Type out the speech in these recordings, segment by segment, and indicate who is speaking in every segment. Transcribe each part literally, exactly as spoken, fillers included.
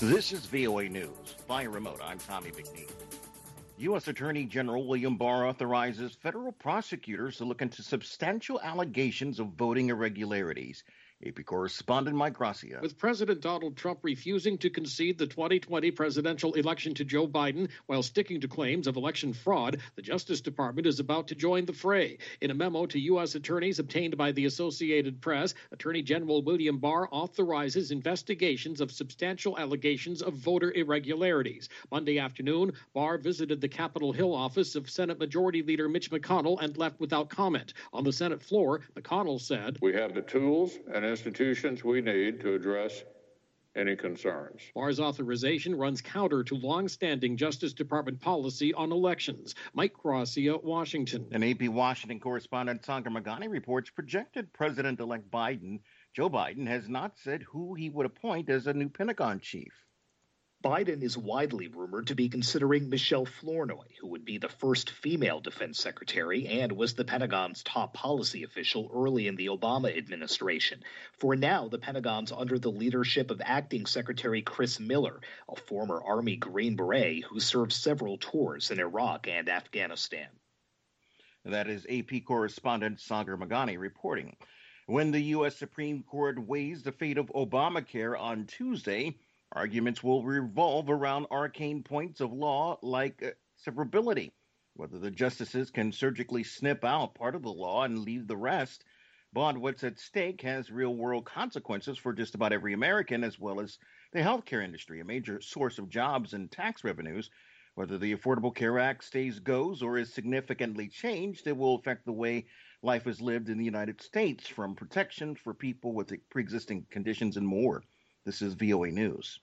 Speaker 1: This is V O A News. Via remote, I'm Tommy McNeil. U S Attorney General William Barr authorizes federal prosecutors to look into substantial allegations of voting irregularities. A P correspondent Mike Gracia.
Speaker 2: With President Donald Trump refusing to concede the twenty twenty presidential election to Joe Biden while sticking to claims of election fraud, the Justice Department is about to join the fray. In a memo to U S attorneys obtained by the Associated Press, Attorney General William Barr authorizes investigations of substantial allegations of voter irregularities. Monday afternoon, Barr visited the Capitol Hill office of Senate Majority Leader Mitch McConnell and left without comment. On the Senate floor, McConnell said,
Speaker 3: "We have the tools and institutions we need to address any concerns."
Speaker 2: Barr's authorization runs counter to long-standing Justice Department policy on elections. Mike Gracia, Washington.
Speaker 1: An A P Washington correspondent Sagar Magani reports projected President-elect Biden, Joe Biden, has not said who he would appoint as a new Pentagon chief.
Speaker 4: Biden is widely rumored to be considering Michelle Flournoy, who would be the first female defense secretary and was the Pentagon's top policy official early in the Obama administration. For now, the Pentagon's under the leadership of Acting Secretary Chris Miller, a former Army Green Beret who served several tours in Iraq and Afghanistan.
Speaker 1: That is A P correspondent Sagar Magani reporting. When the U S Supreme Court weighs the fate of Obamacare on Tuesday, arguments will revolve around arcane points of law like uh, severability, whether the justices can surgically snip out part of the law and leave the rest. But what's at stake has real-world consequences for just about every American, as well as the healthcare industry, a major source of jobs and tax revenues. Whether the Affordable Care Act stays, goes, or is significantly changed, it will affect the way life is lived in the United States, from protection for people with pre-existing conditions and more. This is V O A News.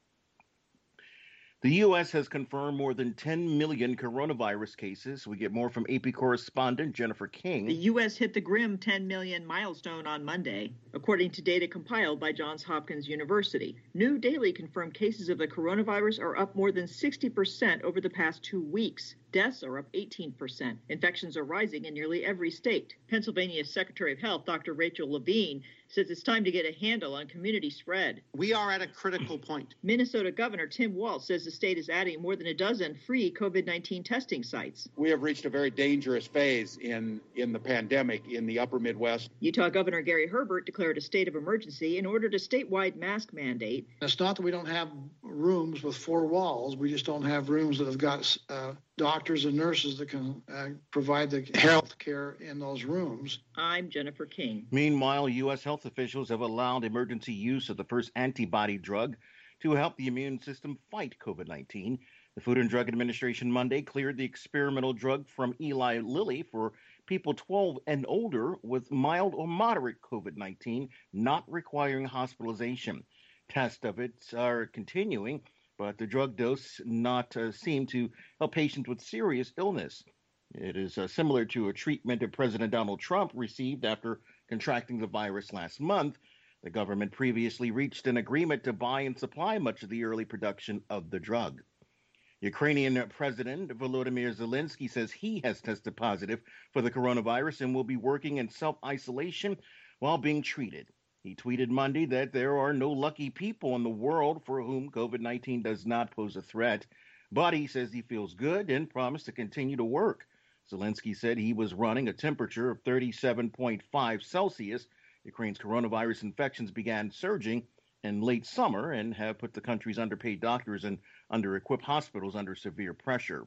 Speaker 1: The U S has confirmed more than ten million coronavirus cases. We get more from A P correspondent Jennifer King.
Speaker 5: The U S hit the grim ten million milestone on Monday, according to data compiled by Johns Hopkins University. New daily confirmed cases of the coronavirus are up more than sixty percent over the past two weeks. Deaths are up eighteen percent. Infections are rising in nearly every state. Pennsylvania's Secretary of Health, Doctor Rachel Levine, says it's time to get a handle on community spread.
Speaker 6: We are at a critical point.
Speaker 5: Minnesota Governor Tim Walz says the state is adding more than a dozen free COVID nineteen testing sites.
Speaker 6: We have reached a very dangerous phase in, in the pandemic in the upper Midwest.
Speaker 5: Utah Governor Gary Herbert declared a state of emergency and ordered a statewide mask mandate.
Speaker 7: It's not that we don't have rooms with four walls. We just don't have rooms that have got uh, doctors and nurses that can uh, provide the health care in those rooms.
Speaker 5: I'm Jennifer King.
Speaker 1: Meanwhile, U S health officials have allowed emergency use of the first antibody drug to help the immune system fight COVID nineteen. The Food and Drug Administration Monday cleared the experimental drug from Eli Lilly for people twelve and older with mild or moderate COVID nineteen, not requiring hospitalization. Tests of it are continuing, but the drug dose not uh, seem to help patients with serious illness. It is uh, similar to a treatment that President Donald Trump received after contracting the virus last month. The government previously reached an agreement to buy and supply much of the early production of the drug. Ukrainian President Volodymyr Zelensky says he has tested positive for the coronavirus and will be working in self-isolation while being treated. He tweeted Monday that there are no lucky people in the world for whom COVID nineteen does not pose a threat, but he says he feels good and promised to continue to work. Zelensky said he was running a temperature of thirty-seven point five Celsius. Ukraine's coronavirus infections began surging in late summer and have put the country's underpaid doctors and under-equipped hospitals under severe pressure.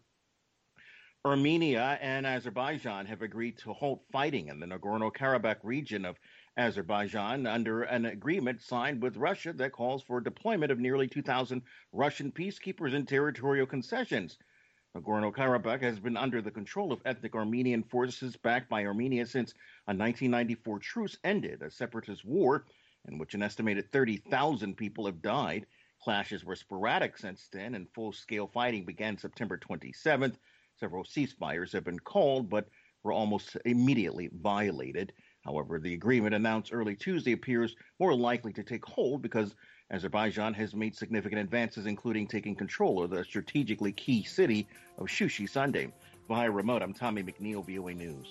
Speaker 1: Armenia and Azerbaijan have agreed to halt fighting in the Nagorno-Karabakh region of Azerbaijan under an agreement signed with Russia that calls for deployment of nearly two thousand Russian peacekeepers and territorial concessions. Nagorno-Karabakh has been under the control of ethnic Armenian forces backed by Armenia since a nineteen ninety-four truce ended, a separatist war in which an estimated thirty thousand people have died. Clashes were sporadic since then, and full-scale fighting began September twenty-seventh. Several ceasefires have been called, but were almost immediately violated. However, the agreement announced early Tuesday appears more likely to take hold because Azerbaijan has made significant advances, including taking control of the strategically key city of Shushi Sunday. Via remote, I'm Tommy McNeil, V O A News.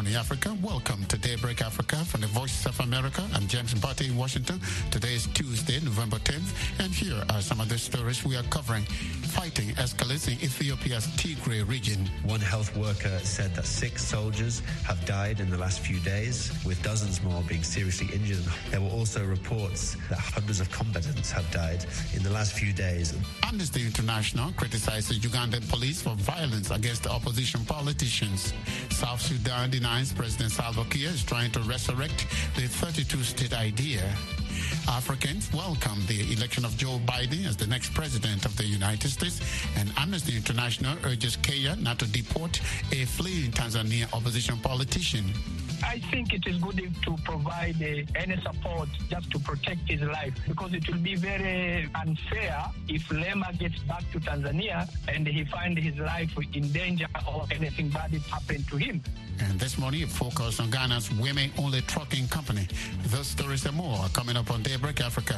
Speaker 8: morning, Africa. Welcome to Daybreak Africa from the Voice of America. I'm James Mbate in Washington. Today is Tuesday, November tenth, and here are some of the stories we are covering. Fighting escalates in Ethiopia's Tigray region.
Speaker 9: One health worker said that six soldiers have died in the last few days, with dozens more being seriously injured. There were also reports that hundreds of combatants have died in the last few days.
Speaker 8: Amnesty International criticizes Ugandan police for violence against the opposition politicians. South Sudan denies President Salva Kiir is trying to resurrect the thirty-two state idea. Africans welcome the election of Joe Biden as the next president of the United States, and Amnesty International urges Kenya not to deport a fleeing Tanzania opposition politician.
Speaker 10: I think it is good to provide uh, any support just to protect his life, because it will be very unfair if Lema gets back to Tanzania and he finds his life in danger or anything bad is happening to him.
Speaker 8: And this morning, it focused on Ghana's women-only trucking company. Those stories and more are coming up on Daybreak Africa.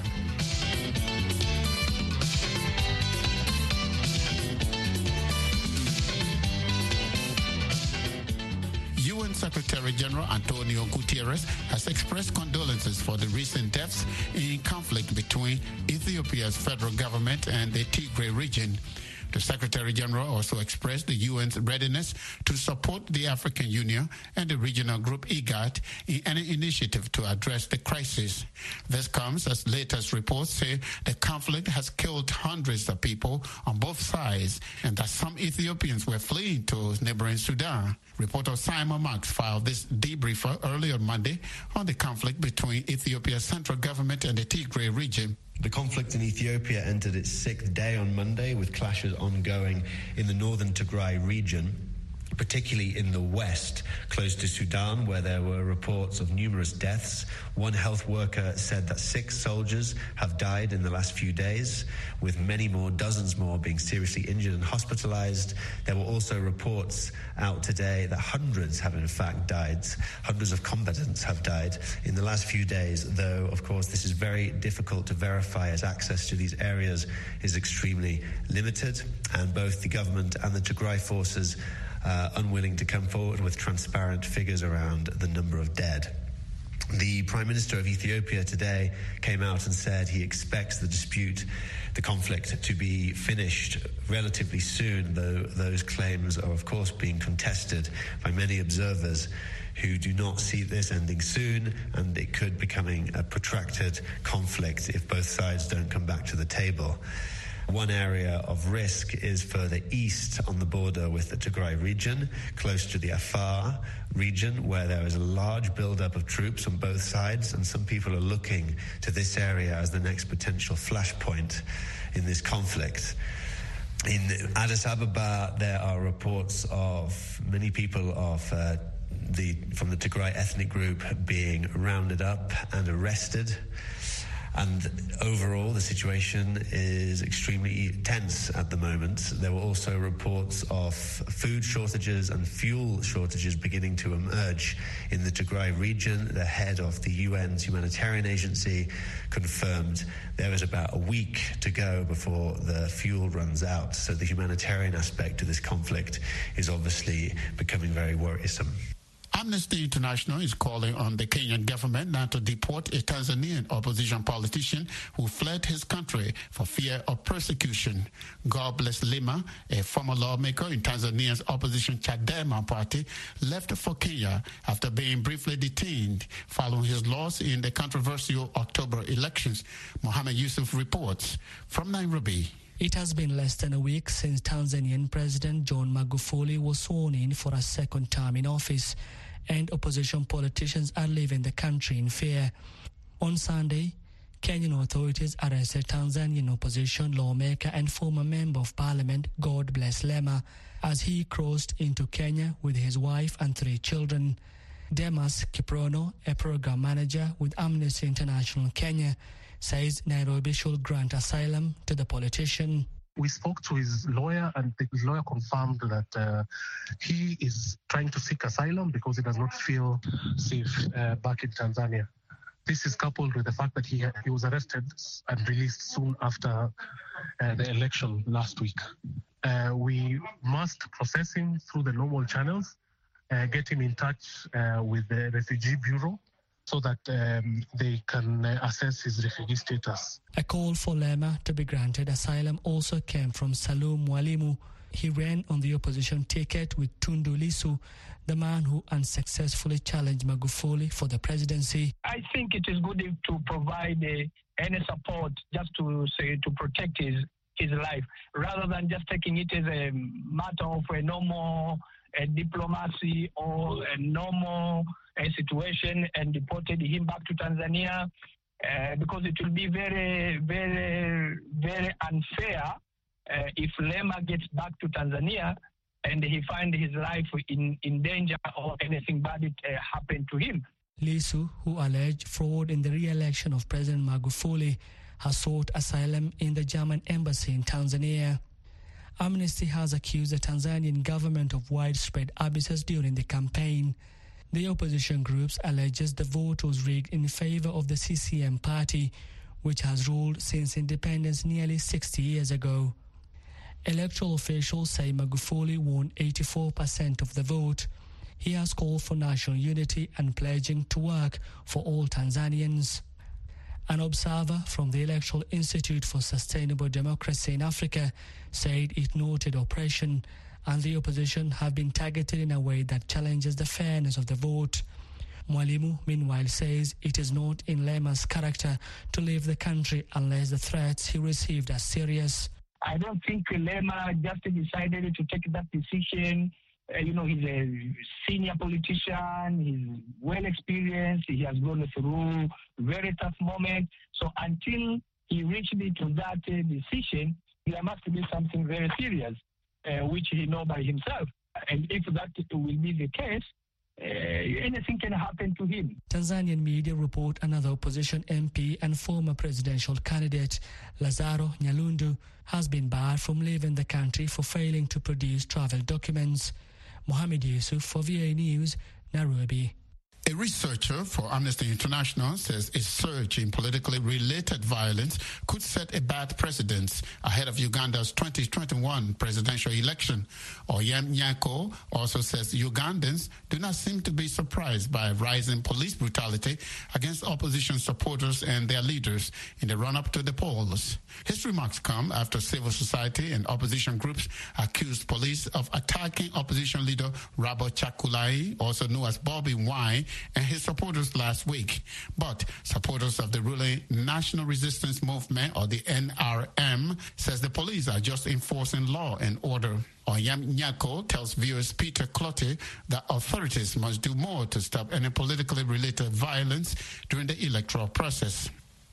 Speaker 8: U N Secretary General Antonio Guterres has expressed condolences for the recent deaths in conflict between Ethiopia's federal government and the Tigray region. The Secretary General also expressed the U N's readiness to support the African Union and the regional group IGAD in any initiative to address the crisis. This comes as latest reports say the conflict has killed hundreds of people on both sides and that some Ethiopians were fleeing to neighboring Sudan. Reporter Simon Marks filed this debriefer early on Monday on the conflict between Ethiopia's central government and the Tigray region.
Speaker 9: The conflict in Ethiopia entered its sixth day on Monday, with clashes ongoing in the northern Tigray region, particularly in the west, close to Sudan, where there were reports of numerous deaths. One health worker said that six soldiers have died in the last few days, with many more, dozens more, being seriously injured and hospitalized. There were also reports out today that hundreds have in fact died. Hundreds of combatants have died in the last few days, though, of course, this is very difficult to verify as access to these areas is extremely limited, and both the government and the Tigray forces Uh, unwilling to come forward with transparent figures around the number of dead. The Prime Minister of Ethiopia today came out and said he expects the dispute, the conflict, to be finished relatively soon, though those claims are, of course, being contested by many observers who do not see this ending soon, and it could becoming a protracted conflict if both sides don't come back to the table. One area of risk is further east on the border with the Tigray region, close to the Afar region, where there is a large buildup of troops on both sides, and some people are looking to this area as the next potential flashpoint in this conflict. In Addis Ababa, there are reports of many people of uh, the from the Tigray ethnic group being rounded up and arrested. And overall, the situation is extremely tense at the moment. There were also reports of food shortages and fuel shortages beginning to emerge in the Tigray region. The head of the U N's humanitarian agency confirmed there is about a week to go before the fuel runs out. So the humanitarian aspect of this conflict is obviously becoming very worrisome.
Speaker 8: Amnesty International is calling on the Kenyan government not to deport a Tanzanian opposition politician who fled his country for fear of persecution. God Bless Lema, a former lawmaker in Tanzania's opposition Chadema party, left for Kenya after being briefly detained following his loss in the controversial October elections. Mohammed Yusuf reports from Nairobi.
Speaker 11: It has been less than a week since Tanzanian President John Magufuli was sworn in for a second term in office, and opposition politicians are leaving the country in fear. On Sunday, Kenyan authorities arrested Tanzanian opposition lawmaker and former member of parliament God Bless Lema as he crossed into Kenya with his wife and three children. Demas Kiprono, a program manager with Amnesty International Kenya, says Nairobi should grant asylum to the politician.
Speaker 12: We spoke to his lawyer, and his lawyer confirmed that uh, he is trying to seek asylum because he does not feel safe uh, back in Tanzania. This is coupled with the fact that he, he was arrested and released soon after uh, the election last week. Uh, we must process him through the normal channels, uh, get him in touch uh, with the Refugee Bureau so that um, they can uh, assess his refugee status.
Speaker 11: A call for Lema to be granted asylum also came from Salum Mwalimu. He ran on the opposition ticket with Tundu Lissu, the man who unsuccessfully challenged Magufuli for the presidency.
Speaker 10: I think it is good to provide uh, any support just to say to protect his his life, rather than just taking it as a matter of a normal uh, diplomacy or a normal uh, situation and deported him back to Tanzania, uh, because it will be very, very, very unfair uh, if Lema gets back to Tanzania and he finds his life in, in danger or anything bad it, uh, happened to him.
Speaker 11: Lissu, who alleged fraud in the re-election of President Magufuli, has sought asylum in the German embassy in Tanzania. Amnesty has accused the Tanzanian government of widespread abuses during the campaign. The opposition groups alleges the vote was rigged in favor of the C C M party, which has ruled since independence nearly sixty years ago. Electoral officials say Magufuli won eighty-four percent of the vote. He has called for national unity and pledging to work for all Tanzanians. An observer from the Electoral Institute for Sustainable Democracy in Africa said it noted oppression and the opposition have been targeted in a way that challenges the fairness of the vote. Mwalimu, meanwhile, says it is not in Lema's character to leave the country unless the threats he received are serious.
Speaker 10: I don't think Lema just decided to take that decision. Uh, you know, he's a senior politician, he's well experienced, he has gone through very tough moments. So until he reached to that uh, decision, there must be something very serious, uh, which he knows by himself. And if that will be the case, uh, anything can happen to him.
Speaker 11: Tanzanian media report another opposition M P and former presidential candidate, Lazaro Nyalundu, has been barred from leaving the country for failing to produce travel documents. Mohamed Yusuf for V A News, Nairobi.
Speaker 8: A researcher for Amnesty International says a surge in politically related violence could set a bad precedent ahead of Uganda's twenty twenty-one presidential election. Oyem Nyako also says Ugandans do not seem to be surprised by rising police brutality against opposition supporters and their leaders in the run-up to the polls. His remarks come after civil society and opposition groups accused police of attacking opposition leader Robert Chakulai, also known as Bobby Wine, and his supporters last week. But supporters of the ruling National Resistance Movement, or the N R M, says the police are just enforcing law and order. Oyem Nyako tells viewers Peter Clottey that authorities must do more to stop any politically related violence during the electoral process.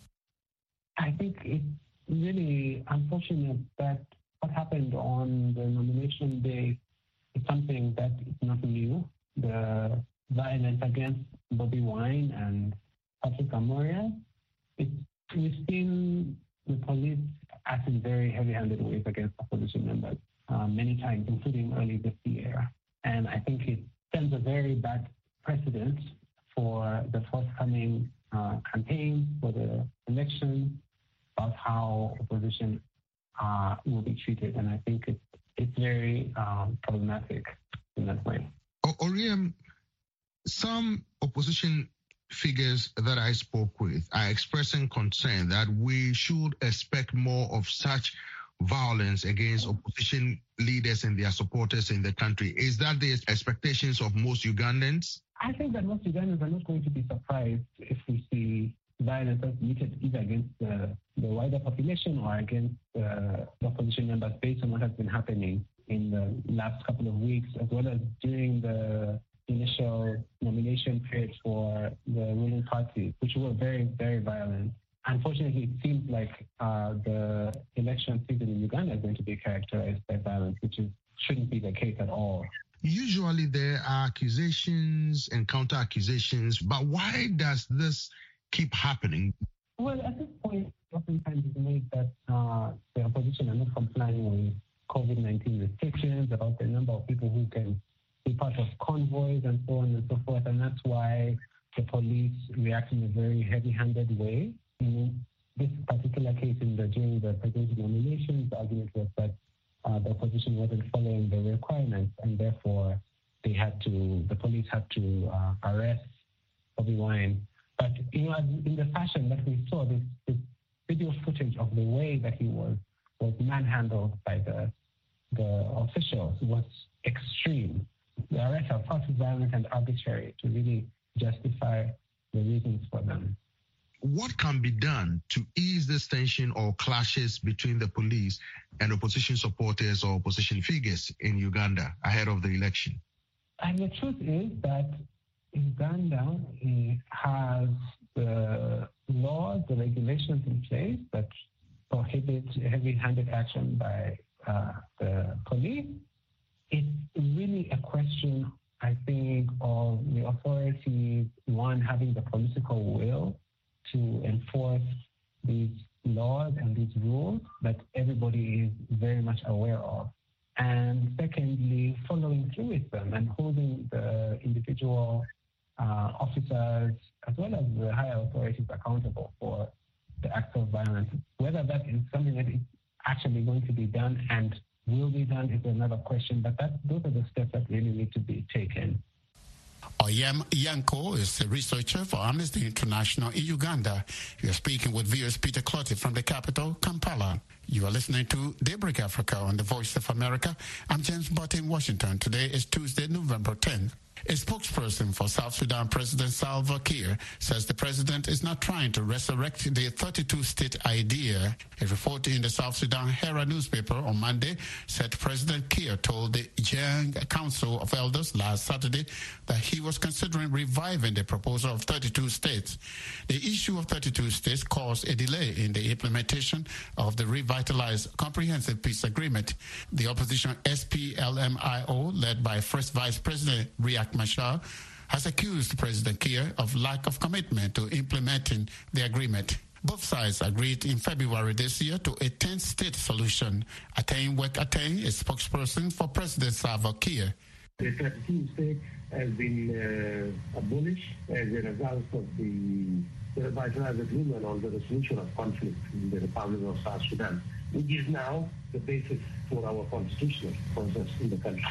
Speaker 13: I think it's really unfortunate that what happened on the nomination day is something that is not new. The violence against Bobby Wine and Patrick Amoria, it's, we've seen the police acting very heavy-handed ways against opposition members uh, many times, including early this year. And I think it sends a very bad precedent for the forthcoming uh, campaign, for the election, about how opposition uh, will be treated. And I think it's, it's very um, problematic in that way.
Speaker 14: Oriam, some opposition figures that I spoke with are expressing concern that we should expect more of such violence against opposition leaders and their supporters in the country. Is that the expectations of most Ugandans?
Speaker 13: I think that most Ugandans are not going to be surprised if we see violence committed either against the, the wider population or against uh, the opposition members based on what has been happening in the last couple of weeks, as well as during the initial nomination period for the ruling party, which were very, very violent. Unfortunately, it seems like uh, the election season in Uganda is going to be characterized by violence, which is, shouldn't be the case at all.
Speaker 14: Usually there are accusations and counter-accusations, but why does this keep happening?
Speaker 13: Well, at this point, oftentimes it's made that uh, the opposition are not complying with COVID nineteen restrictions, about the number of people who can be part of convoys and so on and so forth. And that's why the police react in a very heavy-handed way. In this particular case, in the, during the presidential nominations, the argument was that uh, the opposition wasn't following the requirements and therefore they had to, the police had to uh, arrest Bobi Wine. But, you know, in the fashion that we saw, this, this video footage of the way that he was was manhandled by the the officials was extreme. The arrests are far too violent and arbitrary to really justify the reasons for them.
Speaker 14: What can be done to ease this tension or clashes between the police and opposition supporters or opposition figures in Uganda ahead of the election?
Speaker 13: And the truth is that Uganda has the laws, the regulations in place that prohibit heavy-handed action by uh, the police. It's really a question, I think, of the authorities, one, having the political will to enforce these laws and these rules that everybody is very much aware of. And secondly, following through with them and holding the individual uh, officers as well as the higher authorities accountable for the acts of violence. Whether that is something that is actually going to be done and will be done is another question, but that, those are the steps that really need to be taken.
Speaker 8: Oyem Yanko is a researcher for Amnesty International in Uganda. You are speaking with V O A's Peter Clotty from the capital, Kampala. You are listening to Daybreak Africa on the Voice of America. I'm James Butt in Washington. Today is Tuesday, November tenth. A spokesperson for South Sudan President Salva Kiir says the president is not trying to resurrect the thirty-two state idea. A report in the South Sudan Herald newspaper on Monday said President Kiir told the Jiang Council of Elders last Saturday that he was considering reviving the proposal of thirty-two states. The issue of thirty-two states caused a delay in the implementation of the revitalized Comprehensive Peace Agreement. The opposition S P L M I O, led by First Vice President Riek Machar, has accused President Kiir of lack of commitment to implementing the agreement. Both sides agreed in February this year to a ten-state solution. Atain Wek Atain is spokesperson for President Salva Kiir.
Speaker 15: The thirty-two state has been uh, abolished as a result of the revitalized agreement on the resolution of conflict in the Republic of South Sudan, which is now the basis for our constitutional process in the country.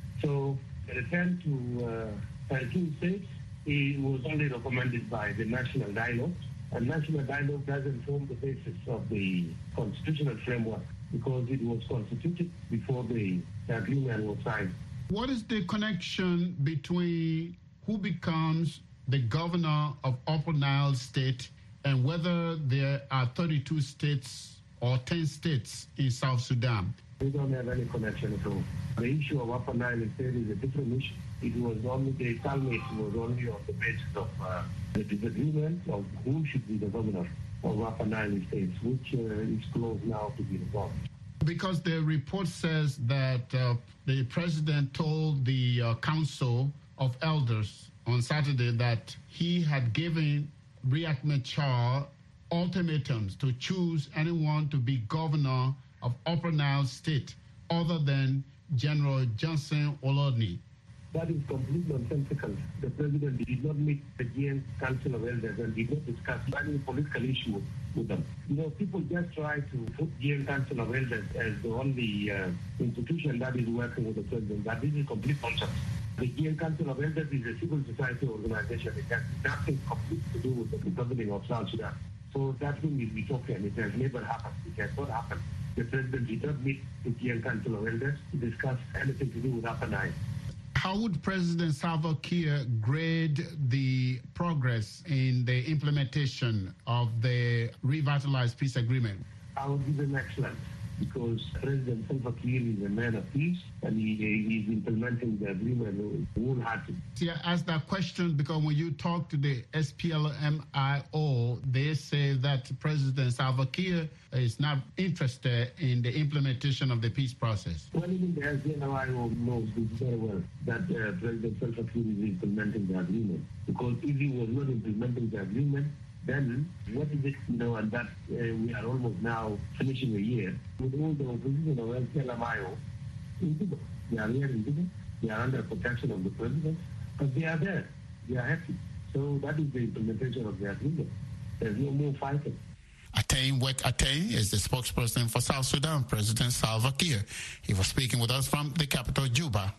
Speaker 15: So the return to uh, thirty-two states it was only recommended by the National Dialogue, and National Dialogue doesn't form the basis of the constitutional framework because it was constituted before the, the agreement was signed.
Speaker 8: What is the connection between who becomes the governor of Upper Nile State and whether there are thirty-two states or ten states in South Sudan?
Speaker 15: We don't have any connection at all. The issue of Upper Nile State is a different issue. It was only, the stalemate was only on the basis of uh, the disagreement of who should be the governor of Upper Nile States, which uh, is close now to be resolved.
Speaker 8: Because the report says that uh, the president told the uh, Council of Elders on Saturday that he had given Riek Machar ultimatums to choose anyone to be governor of Upper Nile State other than General Johnson Olodni.
Speaker 15: That is completely nonsensical. The president did not meet the G N Council of Elders and did not discuss any political issue with them. You know, people just try to put G N Council of Elders as the only uh, institution that is working with the president, but this is complete nonsense. The G N Council of Elders is a civil society organization. It has nothing complete to do with the governing of South Sudan. So that thing is utopian. It has never happened. It has not happened. The president did not meet the G N Council of Elders to discuss anything to do with Upper Nile.
Speaker 8: How would President Salva Kiir grade the progress in the implementation of the revitalized peace agreement?
Speaker 15: I would give him excellent, because President Salva Kiir is a man of peace and he is implementing the agreement wholeheartedly.
Speaker 8: See, I asked that question because when you talk to the S P L M I O, they say that President Salva Kiir is not interested in the implementation of the peace process.
Speaker 15: Well, even the S P L M I O knows very well that uh, President Salva Kiir is implementing the agreement, because if he was not implementing the agreement, then what is it, you know, and that uh, we are almost now finishing a year with all the opposition of S P L M I O in Juba. They are here in Juba. They are under protection of the president, but they are there. They are happy. So that is the implementation of the agreement. There's no more fighting.
Speaker 8: Atain Wek Atain is the spokesperson for South Sudan President Salva Kiir. He was speaking with us from the capital, Juba.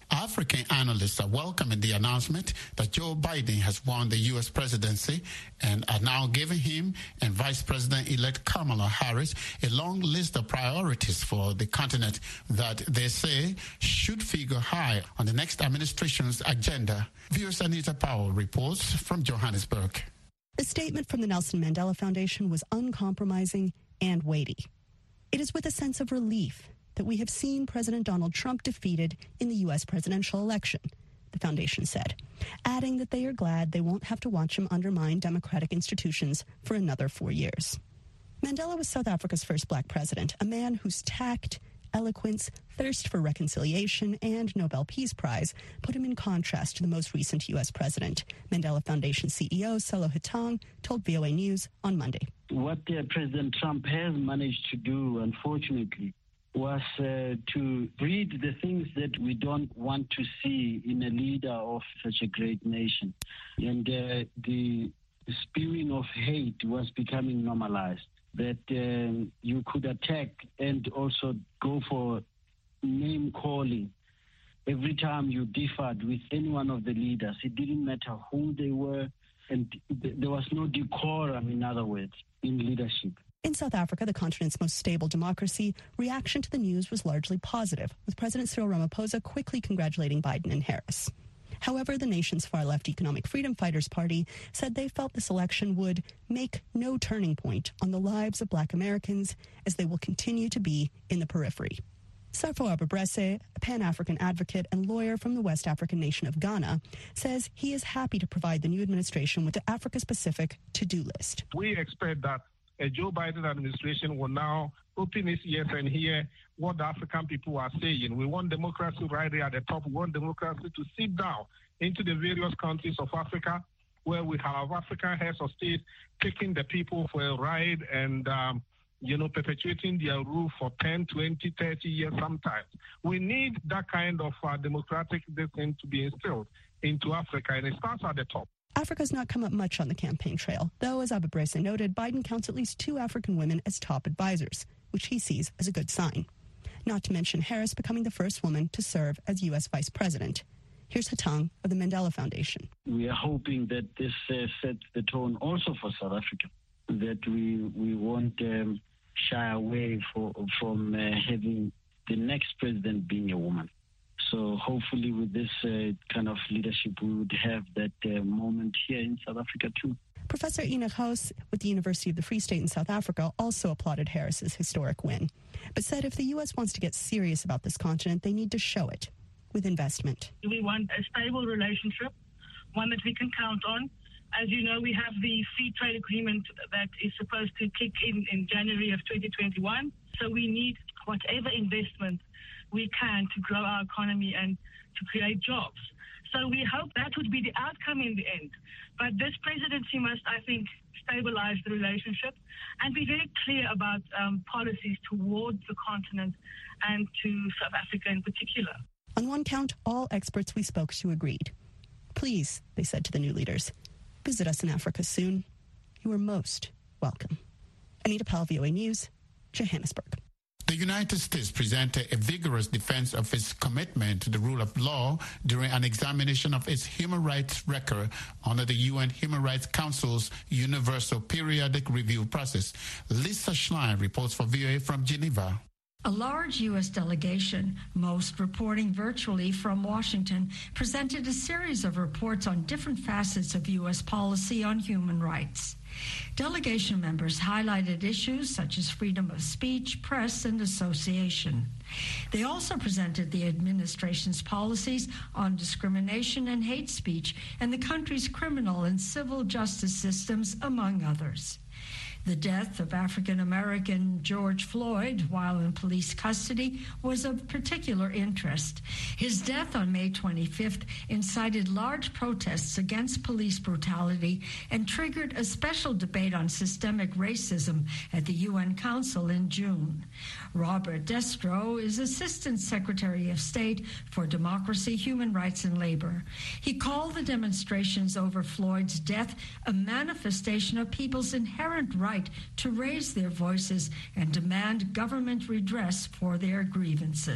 Speaker 8: African analysts are welcoming the announcement that Joe Biden has won the U S presidency and are now giving him and Vice President-elect Kamala Harris a long list of priorities for the continent that they say should figure high on the next administration's agenda. V O A's Anita Powell reports from Johannesburg.
Speaker 16: The statement from the Nelson Mandela Foundation was uncompromising and weighty. It is with a sense of relief that we have seen President Donald Trump defeated in the U S presidential election, the foundation said, adding that they are glad they won't have to watch him undermine democratic institutions for another four years. Mandela was South Africa's first black president, a man whose tact, eloquence, thirst for reconciliation, and Nobel Peace Prize put him in contrast to the most recent U S president. Mandela Foundation C E O Sello Hetang told V O A News on Monday.
Speaker 17: What uh, President Trump has managed to do, unfortunately, was uh, to breed the things that we don't want to see in a leader of such a great nation. And uh, the spewing of hate was becoming normalized, that um, you could attack and also go for name-calling every time you differed with any one of the leaders. It didn't matter who they were, and th- there was no decorum, in other words, in leadership.
Speaker 16: In South Africa, the continent's most stable democracy, reaction to the news was largely positive, with President Cyril Ramaphosa quickly congratulating Biden and Harris. However, the nation's far-left Economic Freedom Fighters Party said they felt this election would make no turning point on the lives of black Americans, as they will continue to be in the periphery. Sarfo Ababrese, a Pan-African advocate and lawyer from the West African nation of Ghana, says he is happy to provide the new administration with the Africa-specific to-do list.
Speaker 18: We expect that a Joe Biden administration will now open its ears and hear what the African people are saying. We want democracy right there at the top. We want democracy to sit down into the various countries of Africa, where we have African heads of state taking the people for a ride and, um, you know, perpetuating their rule for ten, twenty, thirty years sometimes. We need that kind of uh, democratic thing to be instilled into Africa, and it starts at the top.
Speaker 16: Africa's not come up much on the campaign trail, though, as Ababrese noted, Biden counts at least two African women as top advisors, which he sees as a good sign. Not to mention Harris becoming the first woman to serve as U S vice president. Here's Hetang of the Mandela Foundation.
Speaker 17: We are hoping that this uh, sets the tone also for South Africa, that we we won't um, shy away for, from uh, having the next president being a woman. So hopefully with this uh, kind of leadership, we would have that uh, moment here in South Africa too.
Speaker 16: Professor Enoch House with the University of the Free State in South Africa also applauded Harris's historic win, but said if the U S wants to get serious about this continent, they need to show it with investment.
Speaker 19: We want a stable relationship, one that we can count on. As you know, we have the free trade agreement that is supposed to kick in in January of twenty twenty-one. So we need whatever investment we can to grow our economy and to create jobs. So we hope that would be the outcome in the end. But this presidency must, I think, stabilize the relationship and be very clear about um, policies towards the continent and to South Africa in particular.
Speaker 16: On one count, all experts we spoke to agreed. Please, they said to the new leaders, visit us in Africa soon. You are most welcome. Anita Powell, V O A News, Johannesburg.
Speaker 8: The United States presented a vigorous defense of its commitment to the rule of law during an examination of its human rights record under the U N Human Rights Council's Universal Periodic Review process. Lisa Schlein reports for V O A from Geneva.
Speaker 20: A large U S delegation, most reporting virtually from Washington, presented a series of reports on different facets of U S policy on human rights. Delegation members highlighted issues such as freedom of speech, press, and association. They also presented the administration's policies on discrimination and hate speech and the country's criminal and civil justice systems, among others. The death of African-American George Floyd while in police custody was of particular interest. His death on May twenty-fifth incited large protests against police brutality and triggered a special debate on systemic racism at the U N Council in June. Robert Destro is Assistant Secretary of State for Democracy, Human Rights, and Labor. He called the demonstrations over Floyd's death a manifestation of people's inherent right to raise their voices and demand government redress for their grievances.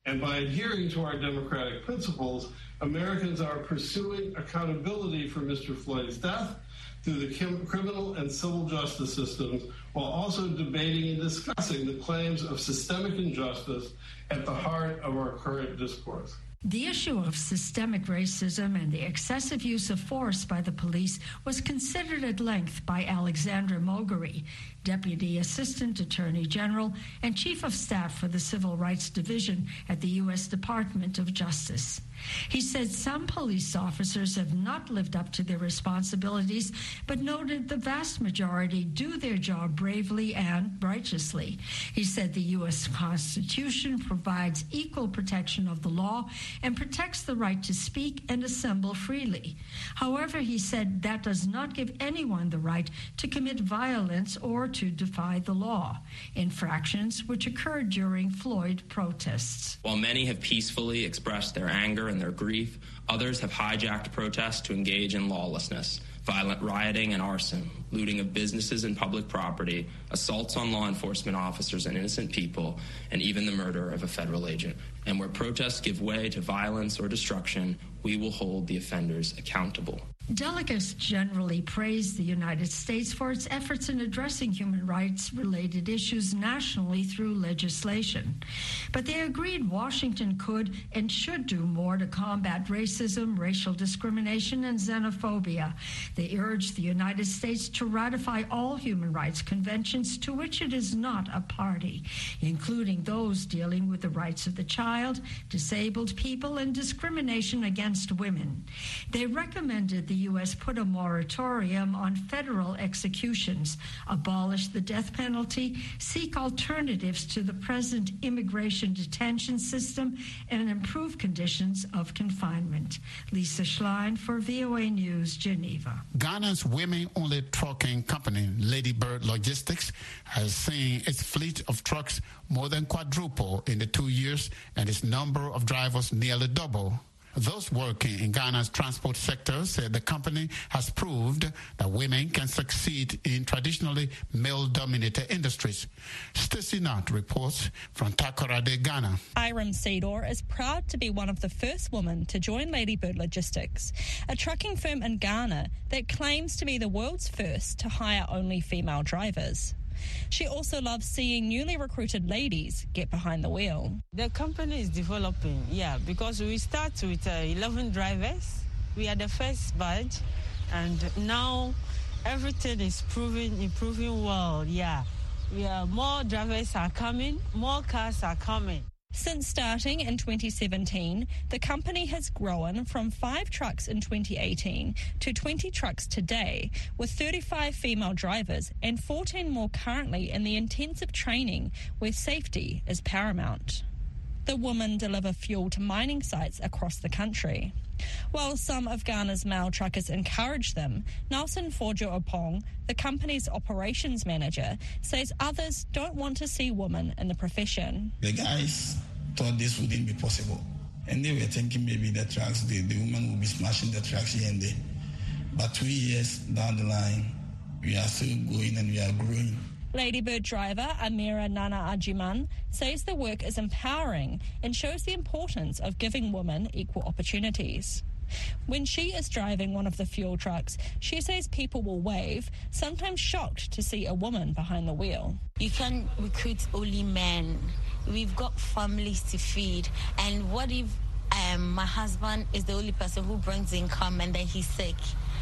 Speaker 21: And by adhering to our democratic principles, Americans are pursuing accountability for Mister Floyd's death through the criminal and civil justice systems, while also debating and discussing the claims of systemic injustice at the heart of our current discourse.
Speaker 20: The issue of systemic racism and the excessive use of force by the police was considered at length by Alexandra Moghery, Deputy Assistant Attorney General and Chief of Staff for the Civil Rights Division at the U S Department of Justice. He said some police officers have not lived up to their responsibilities, but noted the vast majority do their job bravely and righteously. He said the U S Constitution provides equal protection of the law and protects the right to speak and assemble freely. However, he said that does not give anyone the right to commit violence or to defy the law, infractions which occurred during Floyd protests.
Speaker 22: While many have peacefully expressed their anger and their grief, others have hijacked protests to engage in lawlessness, violent rioting and arson, looting of businesses and public property, assaults on law enforcement officers and innocent people, and even the murder of a federal agent. And where protests give way to violence or destruction, we will hold the offenders accountable.
Speaker 20: Delegates generally praised the United States for its efforts in addressing human rights-related issues nationally through legislation. But they agreed Washington could and should do more to combat racism, racial discrimination, and xenophobia. They urged the United States to ratify all human rights conventions to which it is not a party, including those dealing with the rights of the child, disabled people, and discrimination against women. They recommended the The U S put a moratorium on federal executions, abolish the death penalty, seek alternatives to the present immigration detention system, and improve conditions of confinement. Lisa Schlein for V O A News, Geneva.
Speaker 8: Ghana's women-only trucking company, Lady Bird Logistics, has seen its fleet of trucks more than quadruple in the two years and its number of drivers nearly double. Those working in Ghana's transport sector said the company has proved that women can succeed in traditionally male-dominated industries. Stacey Knott reports from Takoradi, Ghana.
Speaker 23: Iram Sedor is proud to be one of the first women to join Ladybird Logistics, a trucking firm in Ghana that claims to be the world's first to hire only female drivers. She also loves seeing newly recruited ladies get behind the wheel.
Speaker 24: The company is developing, yeah, because we start with uh, eleven drivers. We are the first batch, and now everything is proving, improving well, yeah. We are, more drivers are coming, more cars are coming.
Speaker 23: Since starting in twenty seventeen, the company has grown from five trucks in twenty eighteen to twenty trucks today, with thirty-five female drivers and fourteen more currently in the intensive training where safety is paramount. The women deliver fuel to mining sites across the country. While some of Ghana's male truckers encourage them, Nelson Forjo Opong, the company's operations manager, says others don't want to see women in the profession.
Speaker 25: The guys thought this wouldn't be possible, and they were thinking maybe the trucks, the, the women will be smashing the trucks here and there. But two years down the line, we are still going and we are growing.
Speaker 23: Ladybird driver Amira Nana Ajiman says the work is empowering and shows the importance of giving women equal opportunities. When she is driving one of the fuel trucks, she says people will wave, sometimes shocked to see a woman behind the wheel.
Speaker 26: You can't recruit only men. We've got families to feed. And what if um, my husband is the only person who brings income and then he's sick?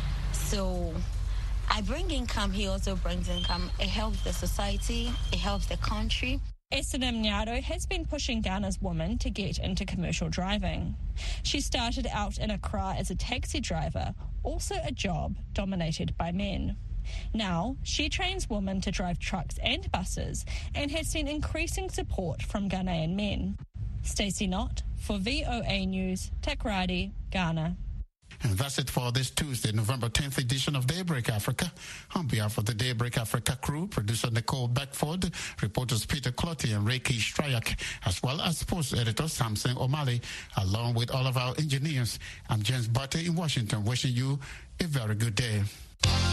Speaker 26: So I bring income, he also brings income. It helps the society, it helps the country.
Speaker 23: Esanem Nyado has been pushing Ghana's women to get into commercial driving. She started out in Accra as a taxi driver, also a job dominated by men. Now, she trains women to drive trucks and buses and has seen increasing support from Ghanaian men. Stacey Knott for V O A News, Takoradi, Ghana.
Speaker 8: And that's it for this Tuesday, November tenth edition of Daybreak Africa. On behalf of the Daybreak Africa crew, producer Nicole Beckford, reporters Peter Clotty and Reiki Strayak, as well as sports editor Samson O'Malley, along with all of our engineers, I'm James Barty in Washington, wishing you a very good day.